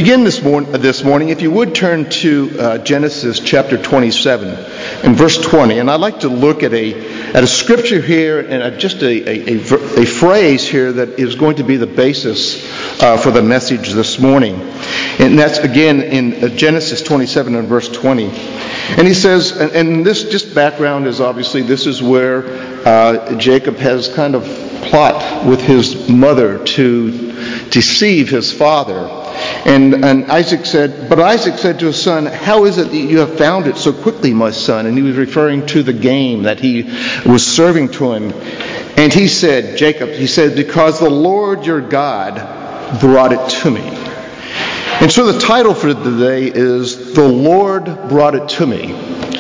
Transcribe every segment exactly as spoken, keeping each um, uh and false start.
begin this, mor- this morning, if you would turn to uh, Genesis chapter twenty-seven and verse twenty. And I'd like to look at a at a scripture here and a, just a, a, a, a phrase here that is going to be the basis uh, for the message this morning. And that's again in Genesis twenty-seven and verse twenty. And he says, and, and this just background is obviously this is where uh, Jacob has kind of plot with his mother to deceive his father. And, and Isaac said, but Isaac said to his son, how is it that you have found it so quickly, my son? And he was referring to the game that he was serving to him. And he said, Jacob, he said, because the Lord your God brought it to me. And so the title for today is The Lord Brought It to Me.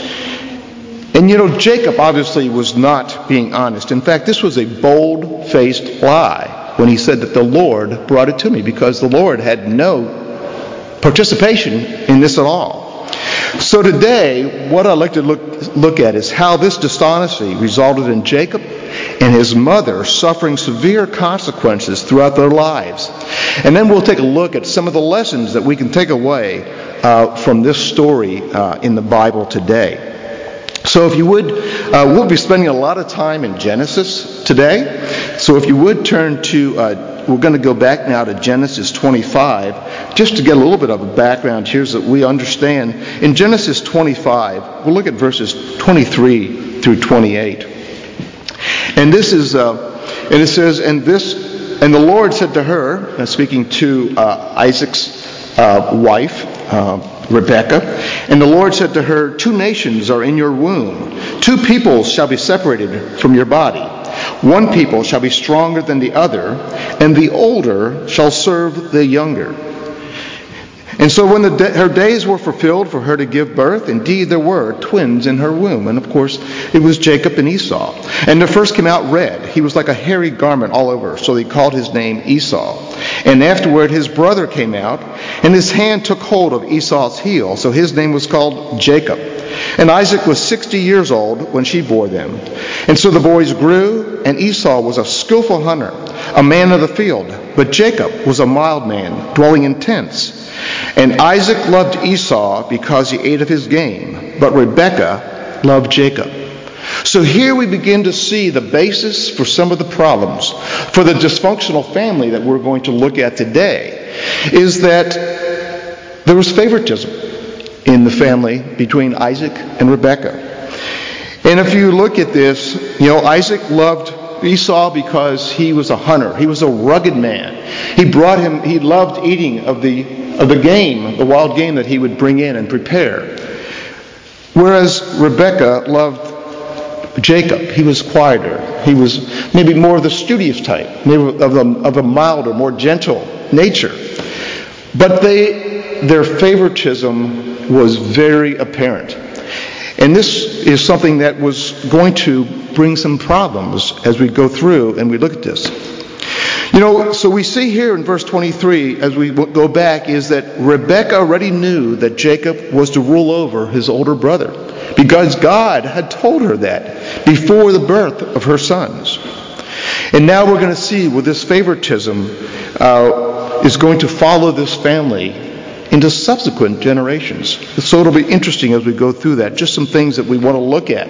And you know, Jacob obviously was not being honest. In fact, this was a bold-faced lie when he said that the Lord brought it to me, because the Lord had no participation in this at all. So today, what I'd like to look, look at is how this dishonesty resulted in Jacob and his mother suffering severe consequences throughout their lives. And then we'll take a look at some of the lessons that we can take away uh, from this story uh, in the Bible today. So if you would, uh, we'll be spending a lot of time in Genesis today. So if you would turn to, uh, we're going to go back now to Genesis twenty-five, just to get a little bit of a background here so that we understand. In Genesis twenty-five, we'll look at verses twenty-three through twenty-eight. And this is, uh, and it says, and this, and the Lord said to her, uh, speaking to uh, Isaac's uh, wife, uh, Rebekah, and the Lord said to her, two nations are in your womb. Two peoples shall be separated from your body. One people shall be stronger than the other, and the older shall serve the younger. And so when the da- her days were fulfilled for her to give birth, indeed there were twins in her womb. And of course, it was Jacob and Esau. And the first came out red. He was like a hairy garment all over, so they called his name Esau. And afterward his brother came out, and his hand took hold of Esau's heel, so his name was called Jacob. And Isaac was sixty years old when she bore them. And so the boys grew, and Esau was a skillful hunter, a man of the field. But Jacob was a mild man, dwelling in tents. And Isaac loved Esau because he ate of his game, but Rebekah loved Jacob. So here we begin to see the basis for some of the problems, for the dysfunctional family that we're going to look at today, is that there was favoritism in the family between Isaac and Rebekah. And if you look at this, you know, Isaac loved Esau because he was a hunter. He was a rugged man. He brought him, he loved eating of the of the game, the wild game that he would bring in and prepare. Whereas Rebekah loved Jacob. He was quieter. He was maybe more of the studious type, maybe of a, of a milder, more gentle nature. But they, their favoritism was very apparent. And this is something that was going to bring some problems as we go through and we look at this. You know, so we see here in verse twenty-three, as we go back, is that Rebekah already knew that Jacob was to rule over his older brother, because God had told her that before the birth of her sons. And now we're going to see where this favoritism uh, is going to follow this family into subsequent generations. So it'll be interesting as we go through that. Just some things that we want to look at.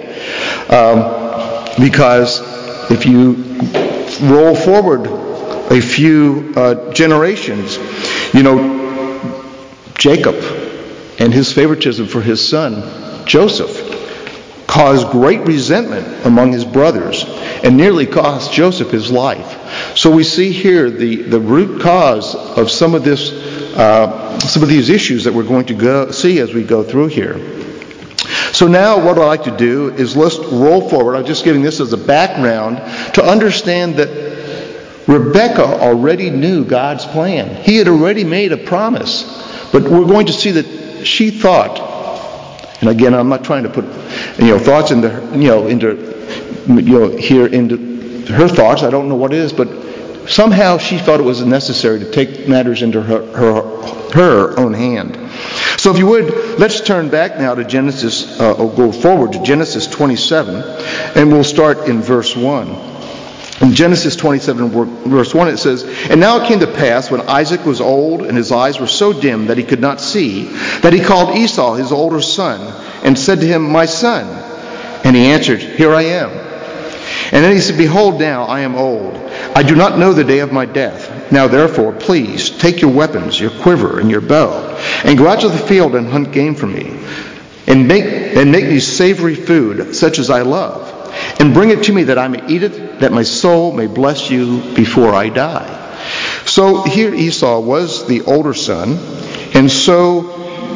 Um, because if you roll forward a few uh, generations, you know, Jacob and his favoritism for his son, Joseph, caused great resentment among his brothers and nearly cost Joseph his life. So we see here the, the root cause of some of this, uh, some of these issues that we're going to go see as we go through here. So now what I'd like to do is let's roll forward. I'm just giving this as a background to understand that Rebekah already knew God's plan. He had already made a promise. But we're going to see that she thought, and again, I'm not trying to put, you know, thoughts into, you know, into, you know, here into her thoughts. I don't know what it is, but somehow she thought it was necessary to take matters into her, her, her own hand. So if you would, let's turn back now to Genesis, uh, or go forward to Genesis twenty-seven, and we'll start in verse one. In Genesis twenty-seven, verse one, it says, "And now it came to pass, when Isaac was old, and his eyes were so dim that he could not see, that he called Esau, his older son, and said to him, 'My son.' And he answered, 'Here I am.' And then he said, 'Behold, now I am old. I do not know the day of my death. Now therefore, please, take your weapons, your quiver, and your bow, and go out to the field and hunt game for me, and make, and make me savory food, such as I love. And bring it to me that I may eat it, that my soul may bless you before I die.'" So here Esau was the older son, and so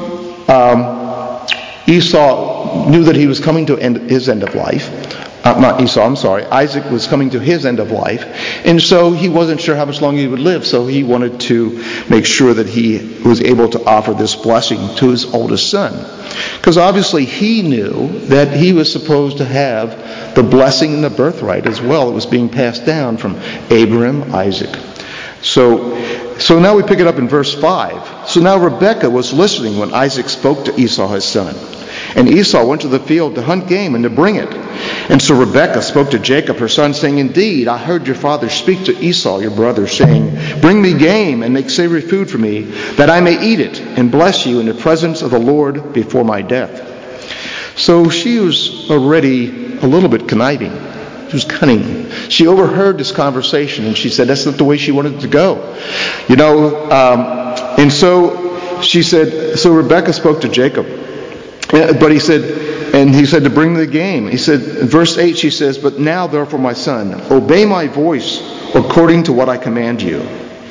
um, Esau knew that he was coming to end, his end of life. Uh, not Esau, I'm sorry. Isaac was coming to his end of life, and so he wasn't sure how much longer he would live, so he wanted to make sure that he was able to offer this blessing to his oldest son. Because obviously he knew that he was supposed to have the blessing and the birthright as well. It was being passed down from Abraham, Isaac. So, so now we pick it up in verse five. "So now Rebekah was listening when Isaac spoke to Esau his son. And Esau went to the field to hunt game and to bring it. And so Rebekah spoke to Jacob her son, saying, 'Indeed, I heard your father speak to Esau your brother, saying, Bring me game and make savory food for me, that I may eat it and bless you in the presence of the Lord before my death.'" So she was already a little bit conniving. She was cunning. She overheard this conversation, and she said that's not the way she wanted it to go. You know, um, and so she said, so Rebekah spoke to Jacob. But he said, and he said to bring the game. He said, in verse eight, she says, "But now, therefore, my son, obey my voice according to what I command you."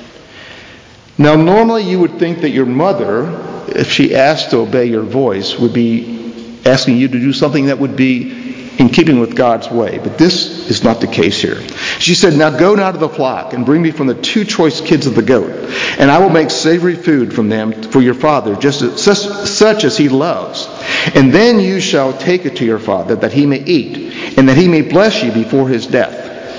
Now, normally you would think that your mother, if she asked to obey your voice, would be asking you to do something that would be in keeping with God's way. But this is not the case here. She said, "Now go now to the flock and bring me from the two choice kids of the goat, and I will make savory food from them for your father, just as, such, such as he loves. And then you shall take it to your father, that he may eat, and that he may bless you before his death."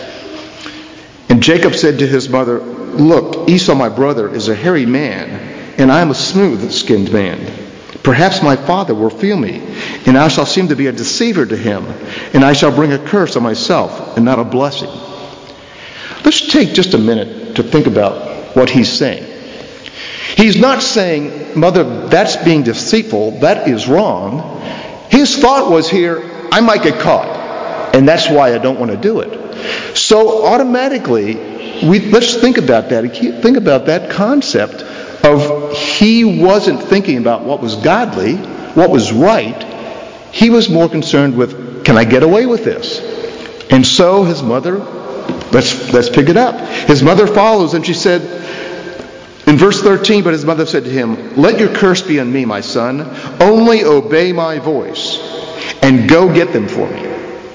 And Jacob said to his mother, "Look, Esau my brother is a hairy man, and I am a smooth-skinned man. Perhaps my father will feel me, and I shall seem to be a deceiver to him, and I shall bring a curse on myself and not a blessing." Let's take just a minute to think about what he's saying. He's not saying, "Mother, that's being deceitful, that is wrong." His thought was here, I might get caught, and that's why I don't want to do it. So automatically, we let's think about that. Think about that concept of he wasn't thinking about what was godly, what was right. He was more concerned with, can I get away with this? And so his mother, let's let's pick it up. His mother follows, and she said, in verse thirteen, "But his mother said to him, 'Let your curse be on me, my son. Only obey my voice, and go get them for me.'"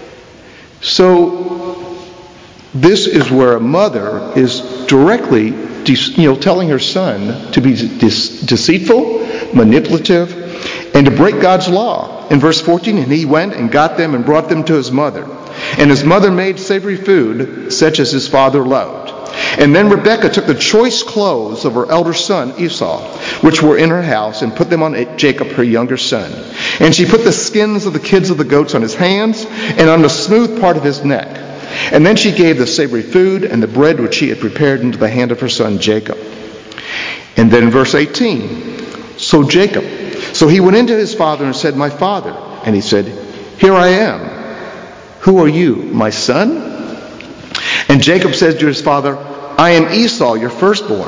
So this is where a mother is directly, you know, telling her son to be deceitful, manipulative, and to break God's law. In verse fourteen, "And he went and got them and brought them to his mother. And his mother made savory food, such as his father loved. And then Rebekah took the choice clothes of her elder son Esau, which were in her house, and put them on Jacob, her younger son. And she put the skins of the kids of the goats on his hands and on the smooth part of his neck. And then she gave the savory food and the bread which she had prepared into the hand of her son Jacob." And then verse eighteen, "So Jacob, so he went into his father and said, 'My father.' And he said, 'Here I am. Who are you, my son?' And Jacob said to his father, 'I am Esau, your firstborn.'"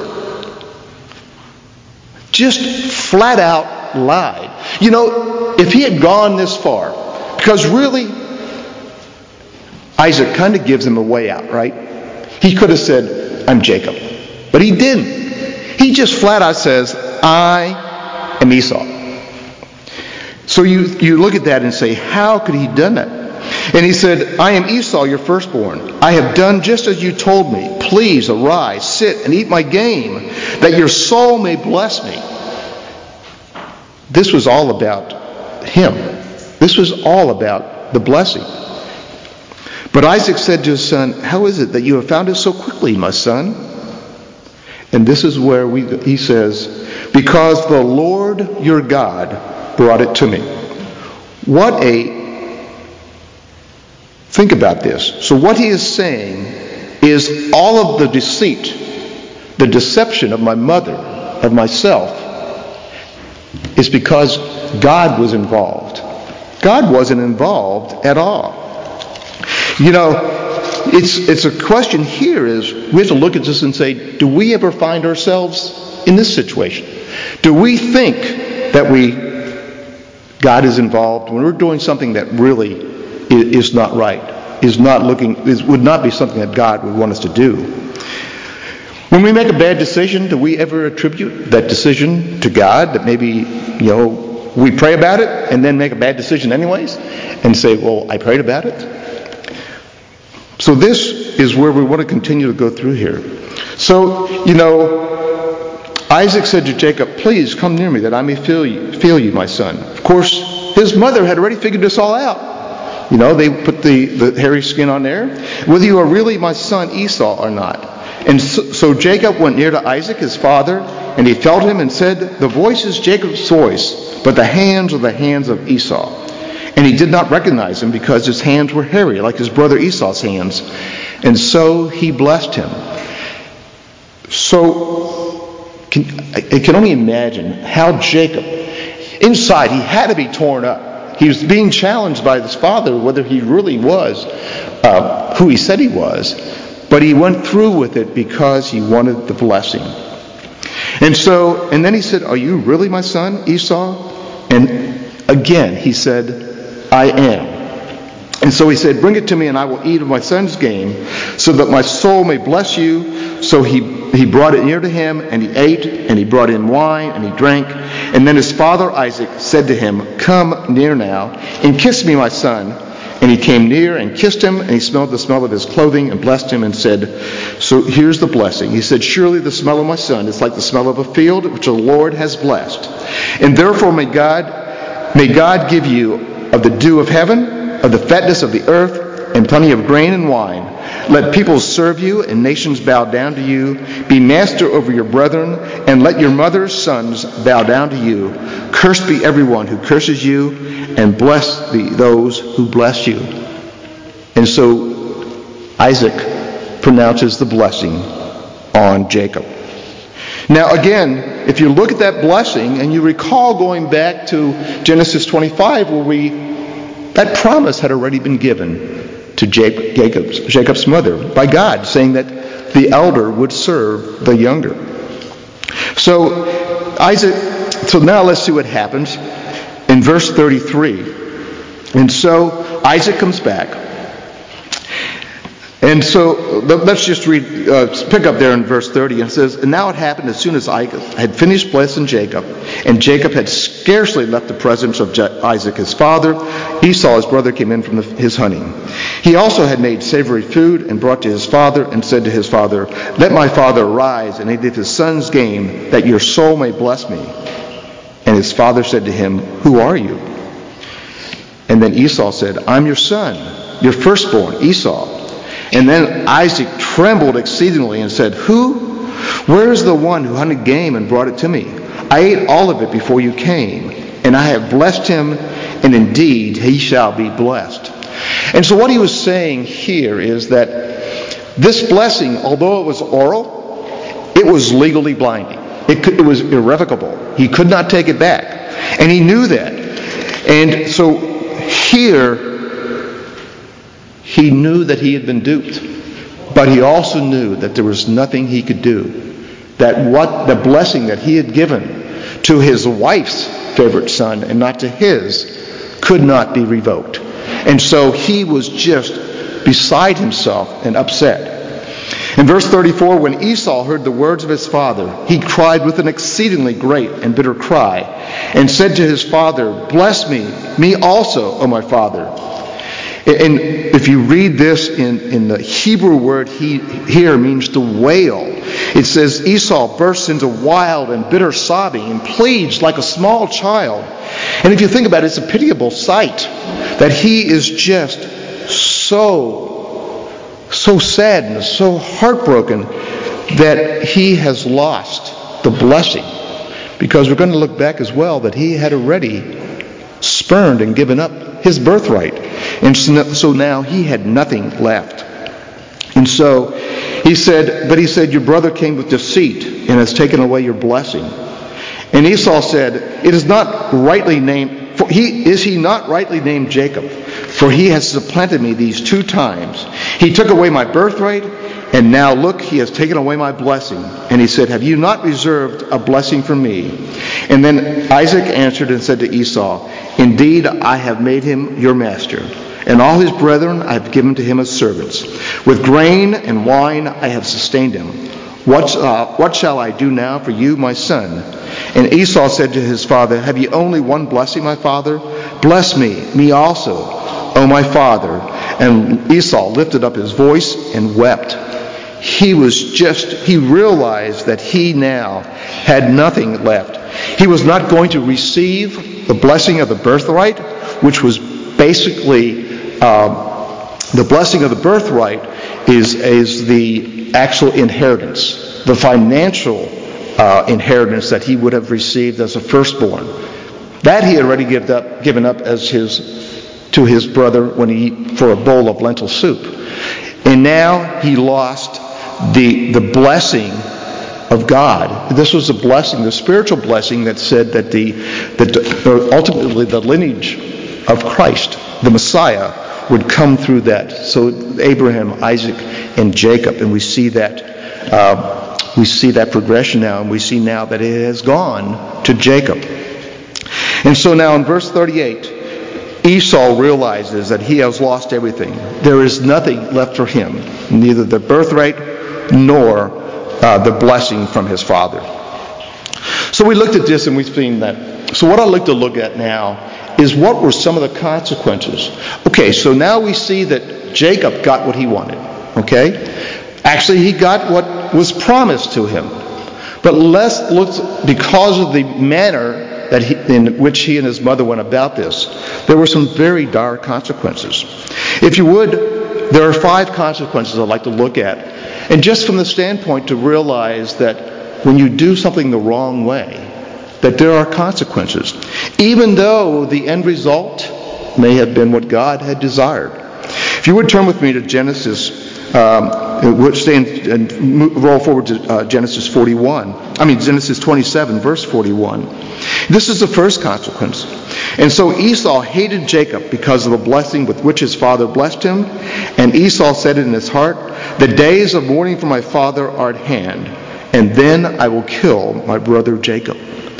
Just flat out lied. You know, if he had gone this far, because really, Isaac kind of gives him a way out, right? He could have said, "I'm Jacob." But he didn't. He just flat out says, "I am Esau." So you, you look at that and say, how could he have done that? And he said, "I am Esau, your firstborn. I have done just as you told me. Please arise, sit, and eat my game, that your soul may bless me." This was all about him. This was all about the blessing. But Isaac said to his son, "How is it that you have found it so quickly, my son?" And this is where we, he says, "Because the Lord your God brought it to me." What a, think about this. So what he is saying is all of the deceit, the deception of my mother, of myself, is because God was involved. God wasn't involved at all. You know, it's it's a question here is, we have to look at this and say, do we ever find ourselves in this situation? Do we think that we, God is involved when we're doing something that really is not right, is not looking, is, would not be something that God would want us to do? When we make a bad decision, do we ever attribute that decision to God? That maybe, you know, we pray about it and then make a bad decision anyways and say, well, I prayed about it. So this is where we want to continue to go through here. So, you know, Isaac said to Jacob, please come near me that I may feel you, feel you, my son. Of course, his mother had already figured this all out. You know, they put the, the hairy skin on there. Whether you are really my son Esau or not. And so, so Jacob went near to Isaac, his father, and he felt him and said, the voice is Jacob's voice, but the hands are the hands of Esau. And he did not recognize him because his hands were hairy, like his brother Esau's hands. And so he blessed him. So can, I can only imagine how Jacob, inside, he had to be torn up. He was being challenged by his father whether he really was uh, who he said he was. But he went through with it because he wanted the blessing. And so, and then he said, are you really my son, Esau? And again, he said, I am. And so he said, bring it to me and I will eat of my son's game so that my soul may bless you. So he, he brought it near to him and he ate and he brought in wine and he drank. And then his father Isaac said to him, come near now and kiss me, my son. And he came near and kissed him, and he smelled the smell of his clothing and blessed him and said, so here's the blessing. He said, surely the smell of my son is like the smell of a field which the Lord has blessed. And therefore may God, may God give you of the dew of heaven, of the fatness of the earth, and plenty of grain and wine. Let peoples serve you and nations bow down to you. Be master over your brethren, and let your mother's sons bow down to you. Cursed be everyone who curses you, and blessed be those who bless you. And so Isaac pronounces the blessing on Jacob. Now again, if you look at that blessing, and you recall going back to Genesis twenty-five, where we, that promise had already been given to Jacob's, Jacob's mother by God, saying that the elder would serve the younger. So Isaac, so now let's see what happens in verse thirty-three. And so Isaac comes back. And so let's just read, uh, pick up there in verse thirty. And it says, and now it happened as soon as Isaac had finished blessing Jacob, and Jacob had scarcely left the presence of Isaac his father, Esau his brother came in from the, his hunting. He also had made savory food and brought to his father and said to his father, let my father arise and eat of his son's game, that your soul may bless me. And his father said to him, who are you? And then Esau said, I'm your son, your firstborn, Esau. And then Isaac trembled exceedingly and said, who? Where is the one who hunted game and brought it to me? I ate all of it before you came, and I have blessed him, and indeed he shall be blessed. And so what he was saying here is that this blessing, although it was oral, it was legally binding. It, could, it was irrevocable. He could not take it back. And he knew that. And so here, he knew that he had been duped, but he also knew that there was nothing he could do. That what the blessing that he had given to his wife's favorite son and not to his could not be revoked. And so he was just beside himself and upset. In verse thirty-four, when Esau heard the words of his father, he cried with an exceedingly great and bitter cry, and said to his father, bless me, me also, O my father. And if you read this in, in the Hebrew word he, here means to wail. It says Esau bursts into wild and bitter sobbing and pleads like a small child. And if you think about it, it's a pitiable sight that he is just so, so sad and so heartbroken that he has lost the blessing. Because we're going to look back as well that he had already spurned and given up his birthright. And so now he had nothing left. And so he said, but he said, your brother came with deceit and has taken away your blessing. And Esau said, it is not rightly named, for he is he not rightly named Jacob? For he has supplanted me these two times. He took away my birthright, and now look, he has taken away my blessing. And he said, have you not reserved a blessing for me? And then Isaac answered and said to Esau, indeed, I have made him your master, and all his brethren I have given to him as servants. With grain and wine I have sustained him. What, uh, what shall I do now for you, my son? And Esau said to his father, have you only one blessing, my father? Bless me, me also, O my father. And Esau lifted up his voice and wept. He was just, he realized that he now had nothing left. He was not going to receive the blessing of the birthright, which was basically, uh, the blessing of the birthright is, is the actual inheritance, the financial uh, inheritance that he would have received as a firstborn. That he had already given up, given up as his, to his brother when he, for a bowl of lentil soup. And now he lost the, the blessing of God. This was a blessing, the spiritual blessing that said that the, that ultimately the lineage of Christ, the Messiah, would come through that. So Abraham, Isaac, and Jacob, and we see that uh, we see that progression now, and we see now that it has gone to Jacob. And so now in verse thirty-eight, Esau realizes that he has lost everything. There is nothing left for him, neither the birthright nor uh, the blessing from his father. So we looked at this and we've seen that. So what I'd like to look at now is what were some of the consequences. Okay, so now we see that Jacob got what he wanted. Okay? Actually, he got what was promised to him. But let's look, because of the manner that he, in which he and his mother went about this, there were some very dire consequences. If you would, there are five consequences I'd like to look at. And just from the standpoint to realize that when you do something the wrong way, that there are consequences, even though the end result may have been what God had desired. If you would turn with me to Genesis, um, we'll stay in, and roll forward to uh, Genesis forty-one. I mean Genesis twenty-seven, verse forty-one. This is the first consequence. And so Esau hated Jacob because of the blessing with which his father blessed him. And Esau said in his heart, the days of mourning for my father are at hand, and then I will kill my brother Jacob.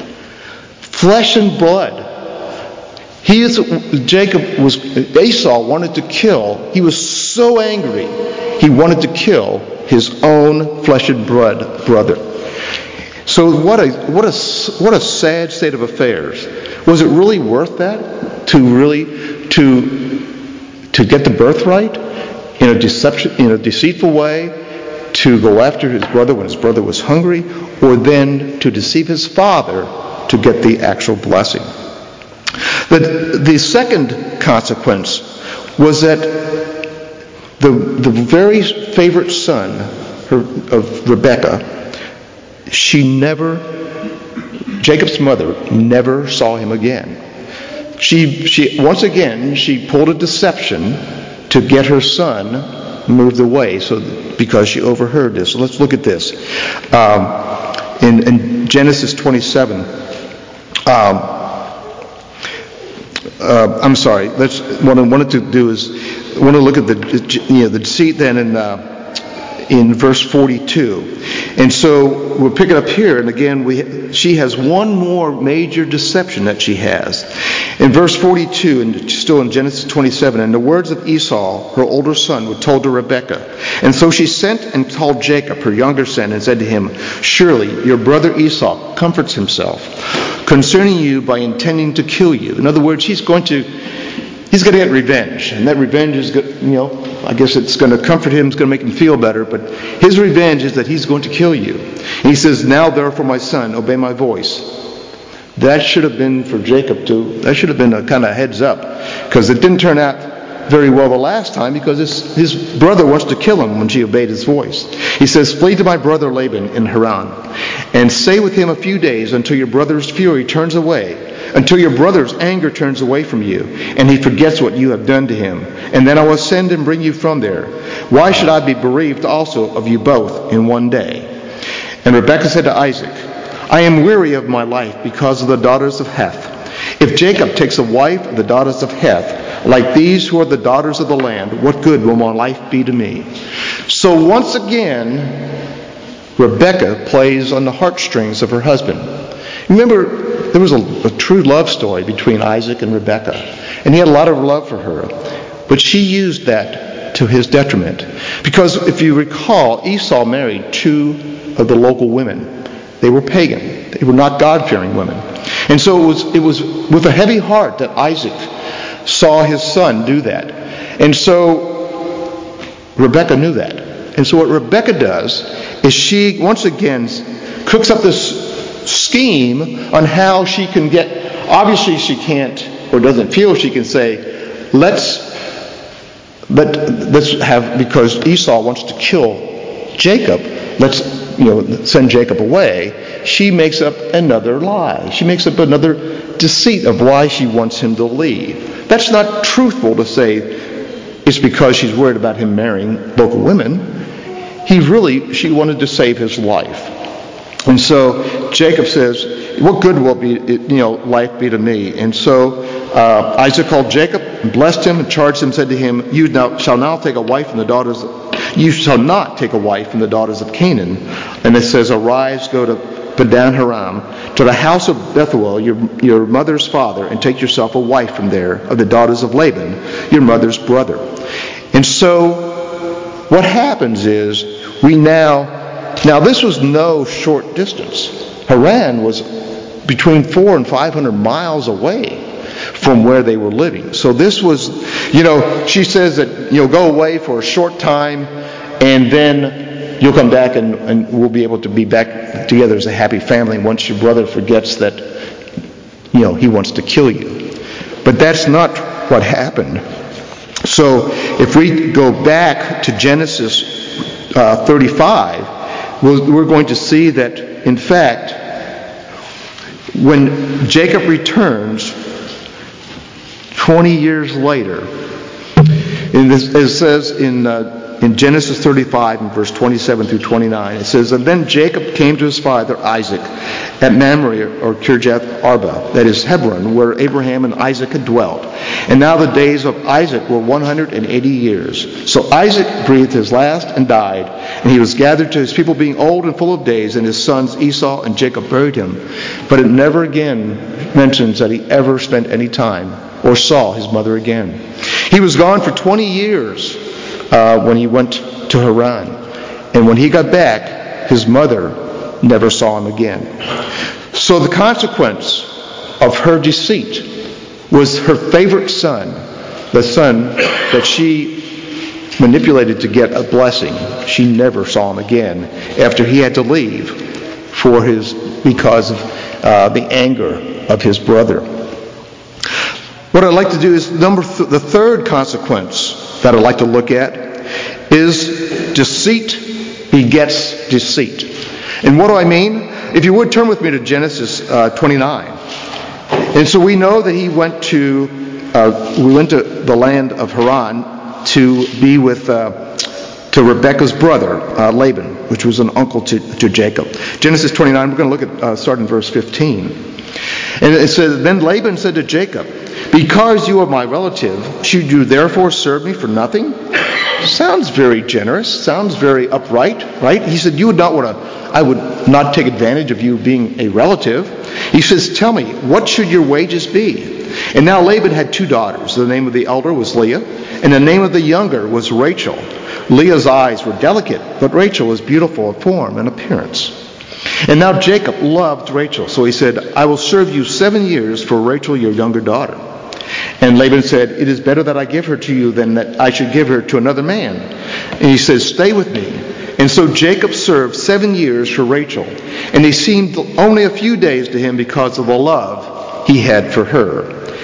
Flesh and blood. He is, Jacob was, Esau wanted to kill. He was so angry. He wanted to kill his own flesh and blood brother. So what a what a what a sad state of affairs. Was it really worth that to really to to get the birthright in a deception in a deceitful way, to go after his brother when his brother was hungry, or then to deceive his father to get the actual blessing? The, the second consequence was that the, the very favorite son her, of Rebekah, she never, Jacob's mother never saw him again. She, she once again, she pulled a deception to get her son moved away, so because she overheard this. So let's look at this. Um, in, in Genesis twenty-seven, um, Uh, I'm sorry. Let's. What I wanted to do is, I want to look at the, you know, the deceit then in uh, in verse forty-two, and so we'll pick it up here. And again, we she has one more major deception that she has in verse forty-two, and still in Genesis twenty-seven. And the words of Esau, her older son, were told to Rebekah, and so she sent and called Jacob, her younger son, and said to him, "Surely your brother Esau comforts himself concerning you by intending to kill you." In other words, he's going to he's going to get revenge, and that revenge is good, you know, I guess it's going to comfort him, it's going to make him feel better, but his revenge is that he's going to kill you. And he says, "Now therefore, my son, obey my voice." That should have been for Jacob to that should have been a kind of heads up, because it didn't turn out very well the last time because his, his brother wants to kill him when she obeyed his voice. He says, "Flee to my brother Laban in Haran, and stay with him a few days until your brother's fury turns away, until your brother's anger turns away from you, and he forgets what you have done to him. And then I will send and bring you from there. Why should I be bereaved also of you both in one day?" And Rebekah said to Isaac, "I am weary of my life because of the daughters of Heth. If Jacob takes a wife of the daughters of Heth, like these who are the daughters of the land, what good will my life be to me?" So once again, Rebekah plays on the heartstrings of her husband. Remember, there was a, a true love story between Isaac and Rebekah, and he had a lot of love for her. But she used that to his detriment. Because if you recall, Esau married two of the local women. They were pagan. They were not God-fearing women. And so it was, it was with a heavy heart that Isaac saw his son do that. And so Rebekah knew that. And so what Rebekah does is she once again cooks up this scheme on how she can get, obviously she can't or doesn't feel she can say, let's, let, let's have, because Esau wants to kill Jacob, let's you know, send Jacob away. She makes up another lie. She makes up another deceit of why she wants him to leave. That's not truthful to say it's because she's worried about him marrying local women. He really, she wanted to save his life. And so Jacob says, "What good will be, you know, life be to me?" And so uh, Isaac called Jacob and blessed him and charged him, said to him, "You now, shall now take a wife from the daughters of You shall not take a wife from the daughters of Canaan." And it says, "Arise, go to Padan Aram, to the house of Bethuel, your, your mother's father, and take yourself a wife from there of the daughters of Laban, your mother's brother." And so what happens is we now, now this was no short distance. Haran was between four and five hundred miles away from where they were living. So this was, you know, she says that you'll go away for a short time and then you'll come back and, and we'll be able to be back together as a happy family once your brother forgets that, you know, he wants to kill you. But that's not what happened. So if we go back to Genesis uh, thirty-five, we're, we're going to see that, in fact, when Jacob returns twenty years later, and this, it says in uh, in Genesis thirty-five, in verse twenty-seven through twenty-nine, it says, "And then Jacob came to his father Isaac at Mamre, or Kirjath Arba, that is Hebron, where Abraham and Isaac had dwelt. And now the days of Isaac were one hundred eighty years. So Isaac breathed his last and died, and he was gathered to his people, being old and full of days, and his sons Esau and Jacob buried him." But it never again mentions that he ever spent any time or saw his mother again. He was gone for twenty years uh, when he went to Haran. And when he got back, his mother never saw him again. So the consequence of her deceit was her favorite son, the son that she manipulated to get a blessing. She never saw him again after he had to leave for his because of uh, the anger of his brother. What I'd like to do is number th- the third consequence that I'd like to look at is deceit begets deceit. And what do I mean? If you would turn with me to Genesis uh, twenty-nine. And so we know that he went to uh, we went to the land of Haran to be with uh, to Rebekah's brother uh, Laban, which was an uncle to, to Jacob. Genesis twenty-nine. We're going to look at uh, start in verse fifteen. And it says, "Then Laban said to Jacob, 'Because you are my relative, should you therefore serve me for nothing?'" Sounds very generous. Sounds very upright, right? He said, "You would not want to. I would not take advantage of you being a relative." He says, "Tell me, what should your wages be?" And now Laban had two daughters. The name of the elder was Leah, and the name of the younger was Rachel. Leah's eyes were delicate, but Rachel was beautiful of form and appearance. And now Jacob loved Rachel, so he said, "I will serve you seven years for Rachel, your younger daughter." And Laban said, "It is better that I give her to you than that I should give her to another man." And he says, "Stay with me." And so Jacob served seven years for Rachel, and they seemed only a few days to him because of the love he had for her.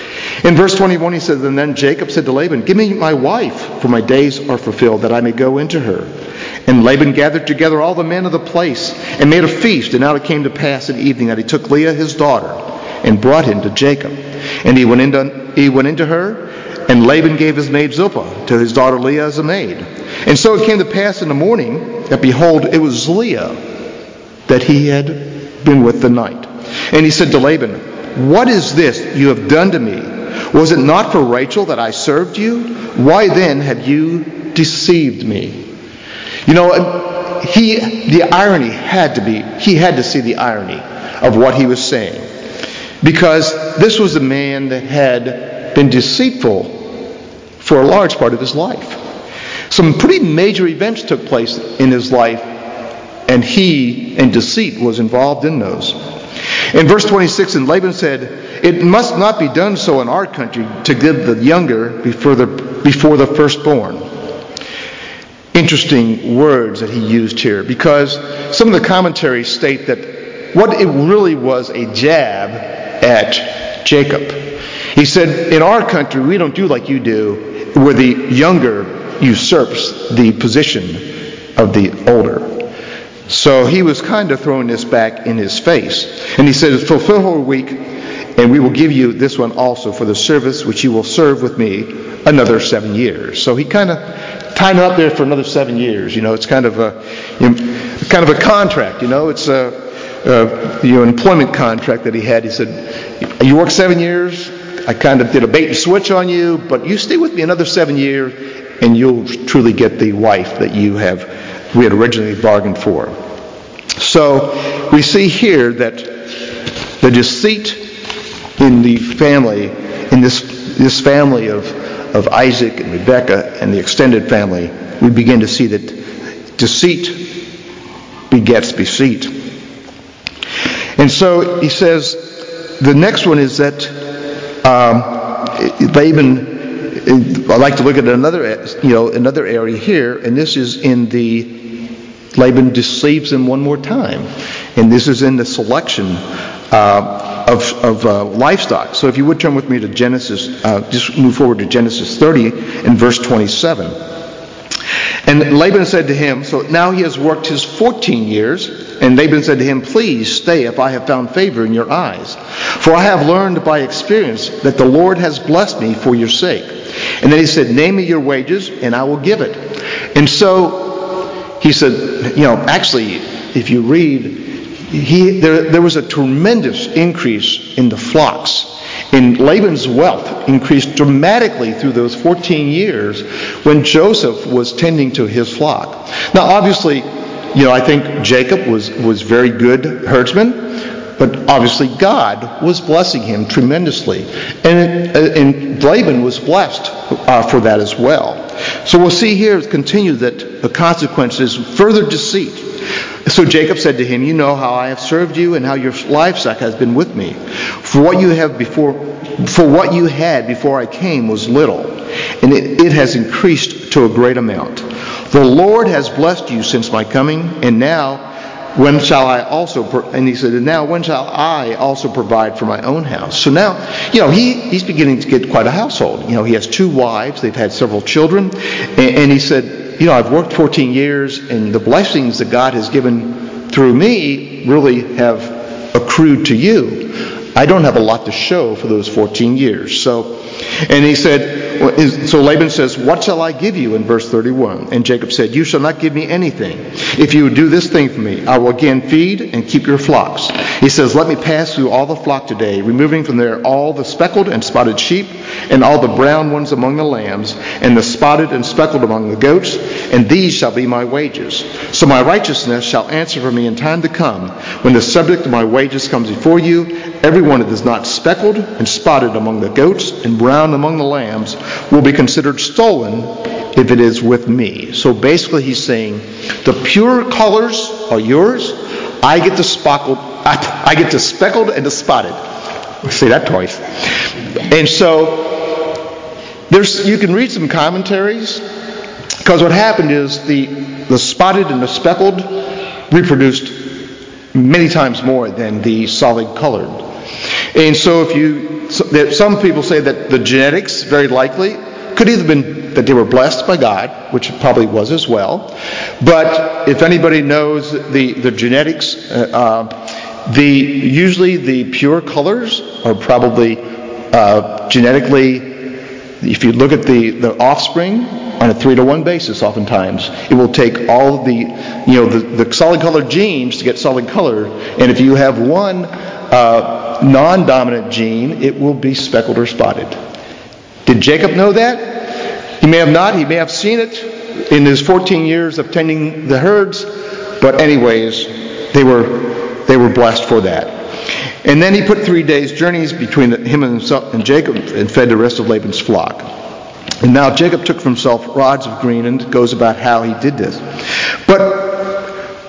In verse twenty-one, he says, and then Jacob said to Laban, give me my wife, for my days are fulfilled, that I may go into her. And Laban gathered together all the men of the place and made a feast. And now it came to pass in the evening that he took Leah his daughter and brought him to Jacob. And he went into, he went into her, and Laban gave his maid Zilpah to his daughter Leah as a maid. And so it came to pass in the morning that, behold, it was Leah that he had been with the night. And he said to Laban, what is this you have done to me? Was it not for Rachel that I served you? Why then have you deceived me? You know, he, the irony had to be, he had to see the irony of what he was saying. Because this was a man that had been deceitful for a large part of his life. Some pretty major events took place in his life, and he, in deceit, was involved in those. In verse twenty-six, and Laban said, it must not be done so in our country to give the younger before the, before the firstborn. Interesting words that he used here, because some of the commentaries state that what it really was a jab at Jacob. He said, in our country, we don't do like you do, where the younger usurps the position of the older. So he was kind of throwing this back in his face. And he said, fulfill her week, and we will give you this one also for the service which you will serve with me another seven years. So he kind of tied it up there for another seven years. You know, it's kind of a you know, kind of a contract. You know, it's a, a you know, employment contract that he had. He said, you work seven years. I kind of did a bait and switch on you, but you stay with me another seven years, and you'll truly get the wife that you have we had originally bargained for. So we see here that the deceit in the family, in this this family of, of Isaac and Rebekah and the extended family, we begin to see that deceit begets deceit. And so he says, the next one is that um, Laban, I'd like to look at another, you know, another area here, and this is in the Laban deceives him one more time, and this is in the selection uh, of, of uh, livestock. So if you would turn with me to Genesis, uh, just move forward to Genesis thirty and verse twenty-seven. And Laban said to him, so now he has worked his fourteen years, and Laban said to him, please stay if I have found favor in your eyes. For I have learned by experience that the Lord has blessed me for your sake. And then he said, name me your wages, and I will give it. And so he said, you know, actually, if you read, he there, there was a tremendous increase in the flocks. And Laban's wealth increased dramatically through those fourteen years when Joseph was tending to his flock. Now, obviously, you know, I think Jacob was, was very good herdsman, but obviously God was blessing him tremendously. And, and Laban was blessed uh, for that as well. So we'll see here, continue that the consequence is further deceit. So Jacob said to him, you know how I have served you and how your livestock has been with me. For what you have before, for what you had before I came was little, and it, it has increased to a great amount. The Lord has blessed you since my coming, and now when shall I also, and he said, and now when shall I also provide for my own house? So now, you know, he, he's beginning to get quite a household. You know, he has two wives, they've had several children, and, and he said, you know, I've worked fourteen years, and the blessings that God has given through me really have accrued to you. I don't have a lot to show for those fourteen years. So, and he said, so Laban says, what shall I give you in verse thirty-one? And Jacob said, you shall not give me anything. If you would do this thing for me, I will again feed and keep your flocks. He says, let me pass through all the flock today, removing from there all the speckled and spotted sheep, and all the brown ones among the lambs, and the spotted and speckled among the goats, and these shall be my wages. So my righteousness shall answer for me in time to come, when the subject of my wages comes before you. Everyone that is not speckled and spotted among the goats and brown among the lambs will be considered stolen if it is with me. So basically he's saying, the pure colors are yours. I get the speckled, I get the speckled and the spotted. We'll say that twice. And so there's, you can read some commentaries, because what happened is the, the spotted and the speckled reproduced many times more than the solid colored. And so if you, some people say that the genetics, very likely, could either been that they were blessed by God, which it probably was as well. But if anybody knows the, the genetics, uh, uh, the usually the pure colors are probably uh, genetically, if you look at the, the offspring, on a three to one basis oftentimes. It will take all of the, you know, the, the solid colored genes to get solid color. And if you have one uh, non-dominant gene, it will be speckled or spotted. Did Jacob know that? He may have not. He may have seen it in his fourteen years of tending the herds. But anyways, they were they were blessed for that. And then he put three days' journeys between him and, himself and Jacob and fed the rest of Laban's flock. And now Jacob took for himself rods of green, and it goes about how he did this. But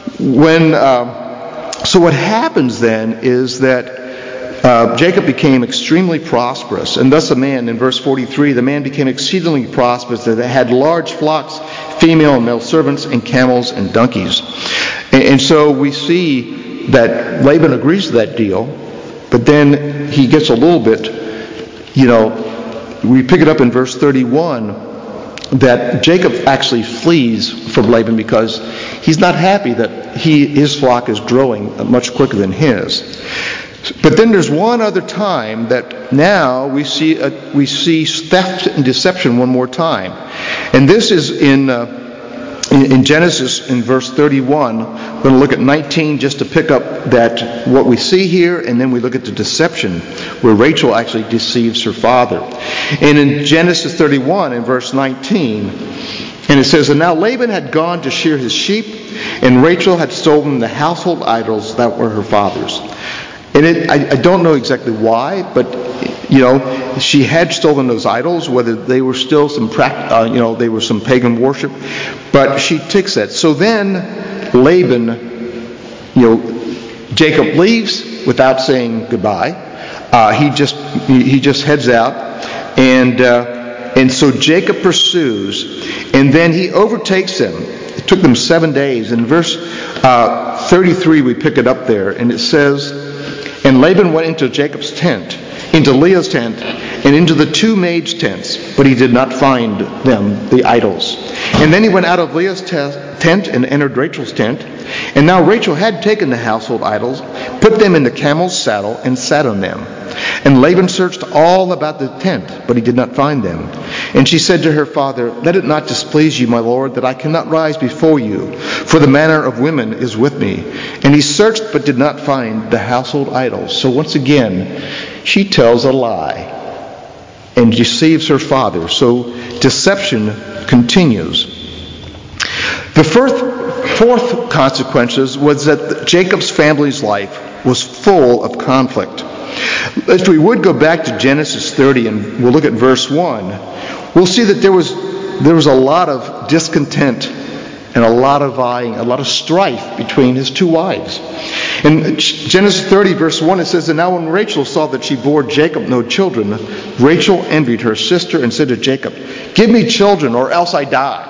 when, uh, so what happens then is that uh, Jacob became extremely prosperous, and thus a man, in verse forty-three, the man became exceedingly prosperous, that had large flocks, female and male servants, and camels and donkeys. And, and so we see that Laban agrees to that deal, but then he gets a little bit, you know, we pick it up in verse thirty-one that Jacob actually flees from Laban because he's not happy that he his flock is growing much quicker than his. But then there's one other time that now we see a, we see theft and deception one more time, and this is in uh, in, in Genesis in verse thirty-one. We're going to look at nineteen just to pick up that what we see here, and then we look at the deception where Rachel actually deceives her father. And in Genesis thirty-one in verse nineteen, and it says, "And now Laban had gone to shear his sheep, and Rachel had stolen the household idols that were her father's." And it, I, I don't know exactly why, but you know, she had stolen those idols, whether they were still some, uh, you know, they were some pagan worship, but she takes that. So then Laban, you know, Jacob leaves without saying goodbye. Uh, he just he just heads out, and uh, and so Jacob pursues, and then he overtakes them. It took them seven days. In verse uh, thirty-three, we pick it up there, and it says, "And Laban went into Jacob's tent, into Leah's tent, and into the two maids' tents, but he did not find them, the idols. And then he went out of Leah's te- tent and entered Rachel's tent. And now Rachel had taken the household idols, put them in the camel's saddle, and sat on them. And Laban searched all about the tent, but he did not find them. And she said to her father, 'Let it not displease you, my lord, that I cannot rise before you, for the manner of women is with me.' And he searched, but did not find the household idols." So once again, she tells a lie and deceives her father. So deception continues. The fourth, fourth consequences was that Jacob's family's life was full of conflict. If we would go back to Genesis thirty and we'll look at verse one, we'll see that there was there was a lot of discontent and a lot of vying, a lot of strife between his two wives. In Genesis thirty, verse one, it says, "And now when Rachel saw that she bore Jacob no children, Rachel envied her sister and said to Jacob, 'Give me children or else I die.'"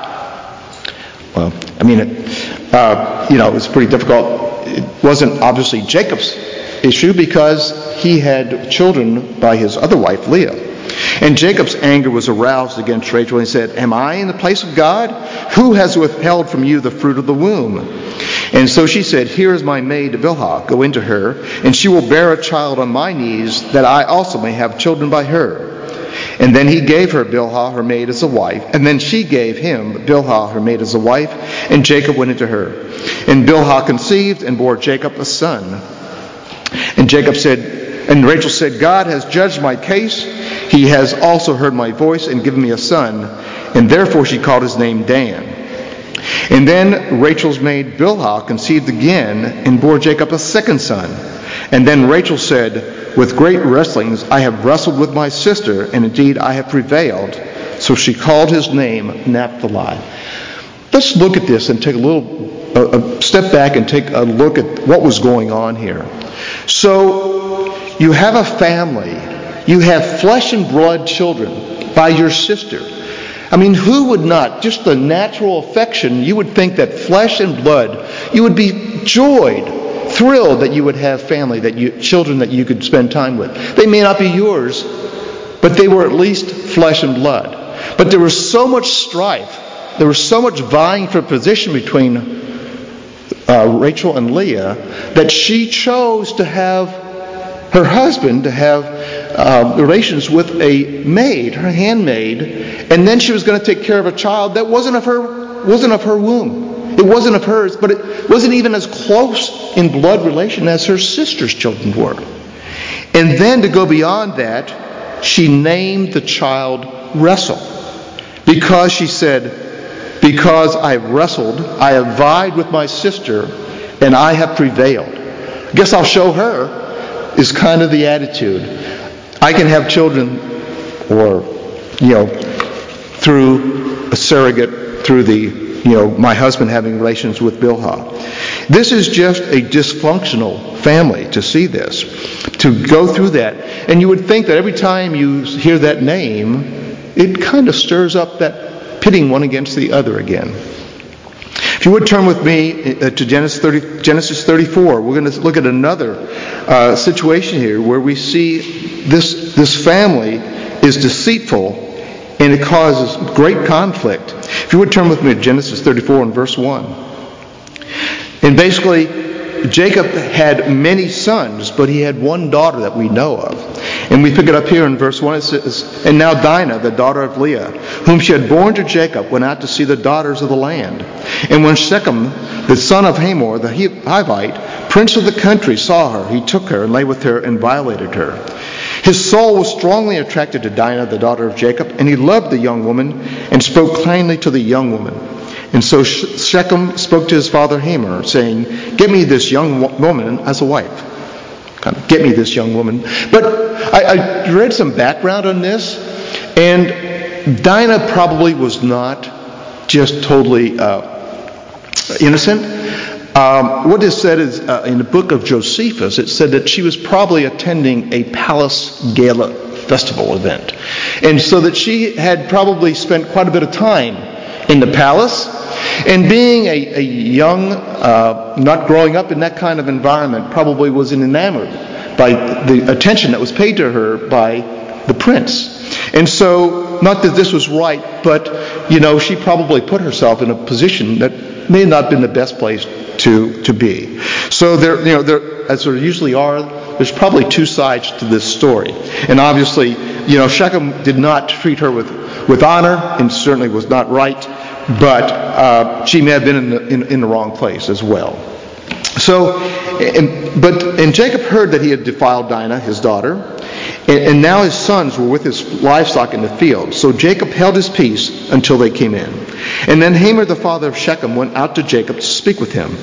Well, I mean, it, uh, you know, it was pretty difficult. It wasn't obviously Jacob's issue because he had children by his other wife, Leah. And Jacob's anger was aroused against Rachel, and he said, "Am I in the place of God? Who has withheld from you the fruit of the womb?" And so she said, "Here is my maid Bilhah. Go into her, and she will bear a child on my knees, that I also may have children by her." And then he gave her Bilhah, her maid, as a wife. And then she gave him Bilhah, her maid, as a wife. And Jacob went into her. And Bilhah conceived and bore Jacob a son. And Jacob said, and Rachel said, "God has judged my case. He has also heard my voice and given me a son." And therefore she called his name Dan. And then Rachel's maid Bilhah conceived again and bore Jacob a second son. And then Rachel said, "With great wrestlings I have wrestled with my sister, and indeed I have prevailed." So she called his name Naphtali. Let's look at this and take a little a, a step back and take a look at what was going on here. So you have a family. You have flesh and blood children by your sister. I mean, who would not? Just the natural affection, you would think that flesh and blood, you would be joyed thrilled that you would have family, that you children that you could spend time with. They may not be yours, but they were at least flesh and blood. But there was so much strife. There was so much vying for position between uh, Rachel and Leah that she chose to have her husband to have uh, relations with a maid, her handmaid, and then she was going to take care of a child that wasn't of her, wasn't of her womb. It wasn't of hers, but it wasn't even as close in blood relation as her sister's children were. And then to go beyond that, she named the child Wrestle, because she said, because I've wrestled, I have vied with my sister, and I have prevailed. I guess I'll show her is kind of the attitude. I can have children, or, you know, through a surrogate, through the, you know, my husband having relations with Bilhah. This is just a dysfunctional family to see this, to go through that. And you would think that every time you hear that name, it kind of stirs up that pitting one against the other again. If you would turn with me to Genesis thirty, Genesis thirty-four, we're going to look at another uh, situation here where we see this this family is deceitful and it causes great conflict. If you would turn with me to Genesis thirty-four and verse one. And basically, Jacob had many sons, but he had one daughter that we know of. And we pick it up here in verse one. It says, and now Dinah, the daughter of Leah, whom she had borne to Jacob, went out to see the daughters of the land. And when Shechem, the son of Hamor, the Hivite, prince of the country, saw her, he took her and lay with her and violated her. His soul was strongly attracted to Dinah, the daughter of Jacob, and he loved the young woman and spoke kindly to the young woman. And so Shechem spoke to his father Hamor, saying, get me this young woman as a wife. Kind of, get me this young woman. But I, I read some background on this, and Dinah probably was not just totally uh, innocent. Um, what is said is, uh, in the book of Josephus, it said that she was probably attending a palace gala festival event. And so that she had probably spent quite a bit of time in the palace. And being a, a young, uh, not growing up in that kind of environment, probably was enamored by the attention that was paid to her by the prince. And so, not that this was right, but, you know, she probably put herself in a position that may not have been the best place to, to be. So there, you know, there, as there usually are, there's probably two sides to this story. And obviously, you know, Shechem did not treat her with, with honor, and certainly was not right. But uh, she may have been in the, in, in the wrong place as well. So, and, but and Jacob heard that he had defiled Dinah, his daughter, and, and now his sons were with his livestock in the field. So Jacob held his peace until they came in. And then Hamor, the father of Shechem, went out to Jacob to speak with him.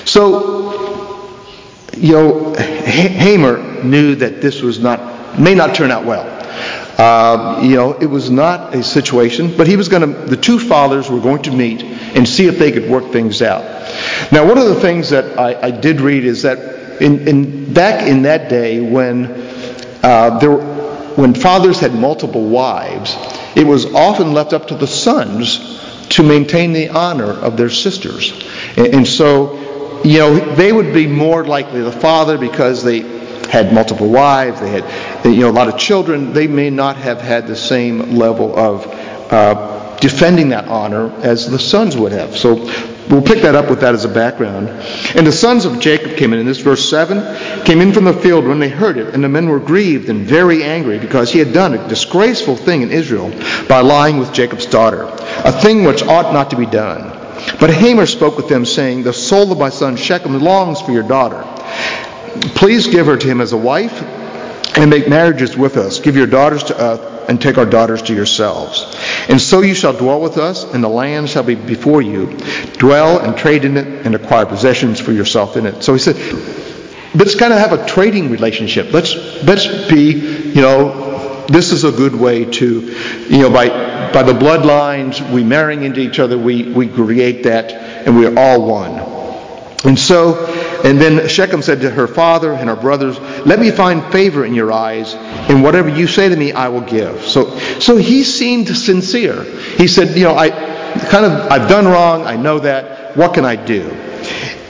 So, you know, Hamor knew that this was not, may not turn out well. Uh, you know, it was not a situation, but he was going to, the two fathers were going to meet and see if they could work things out. Now, one of the things that I, I did read is that in, in back in that day when uh, there, when fathers had multiple wives, it was often left up to the sons to maintain the honor of their sisters, and, and so, you know, they would be more likely the father because they had multiple wives, they had, you know, a lot of children. They may not have had the same level of uh, defending that honor as the sons would have. So we'll pick that up with that as a background. And the sons of Jacob came in, in this verse seven, came in from the field when they heard it, and the men were grieved and very angry because he had done a disgraceful thing in Israel by lying with Jacob's daughter, a thing which ought not to be done. But Hamor spoke with them, saying, the soul of my son Shechem longs for your daughter. Please give her to him as a wife and make marriages with us. Give your daughters to us and take our daughters to yourselves. And so you shall dwell with us, and the land shall be before you. Dwell and trade in it and acquire possessions for yourself in it. So he said, let's kind of have a trading relationship. Let's let's be, you know, this is a good way to, you know, by by the bloodlines, we marrying into each other, we, we create that, and we're all one. And so, and then Shechem said to her father and her brothers, let me find favor in your eyes, and whatever you say to me, I will give. So, so he seemed sincere. He said, you know, I kind of, I've done wrong. I know that. What can I do?